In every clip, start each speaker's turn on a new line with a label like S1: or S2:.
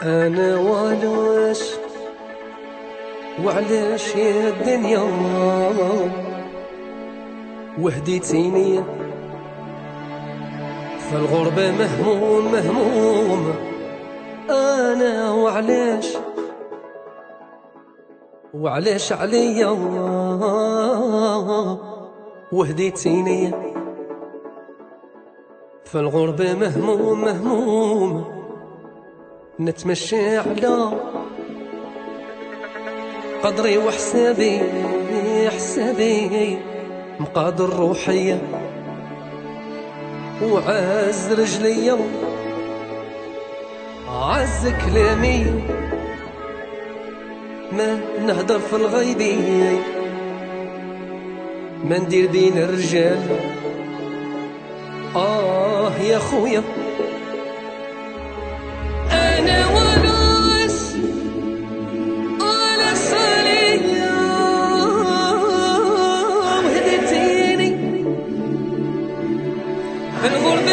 S1: انا وعلاش وعلاش يا الدنيا وهديتيني في الغربة مهموم مهموم. انا وعلاش عليا وهديتيني في الغربة مهموم مهموم. نتمشى على قدري وحسابي حسابي مقادر روحية وعز رجليا عز كلامي ما نهدر في الغيبي ما ندير بين الرجال. يا خويا انا وعلاش عليا وهديتيني في الغربة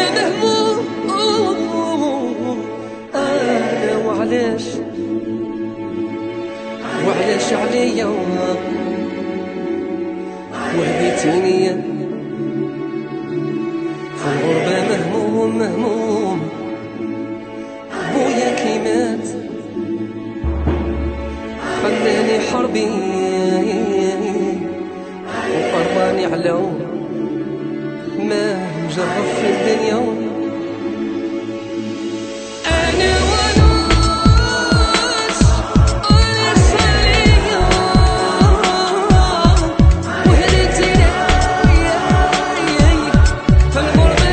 S1: مهموم. انا وعلاش عليا وهديتيني في الغربة مهموم مهموم. بويا كي مات خلاني حربي وقراني على ما مجرب في الدنيا. انا وعلاش عليا وهديتيني في الغربة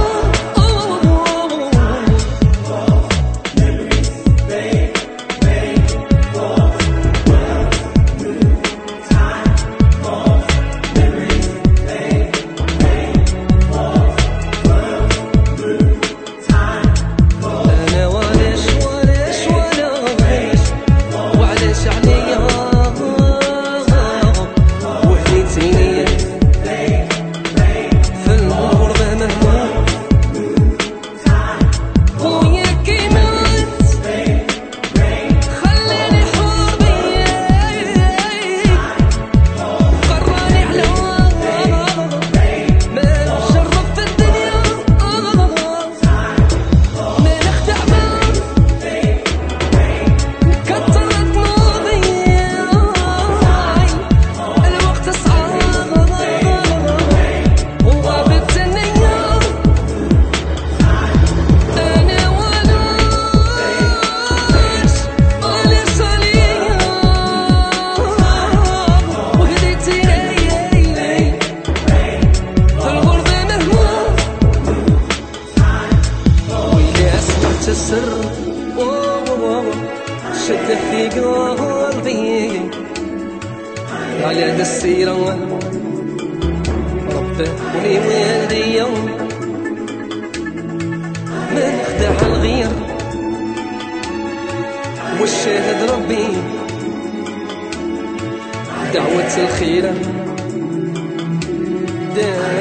S1: السر شد في قلبي على هاد السيرة ربي والديا ما نخدع الغير والشاهد ربي دعوة الخير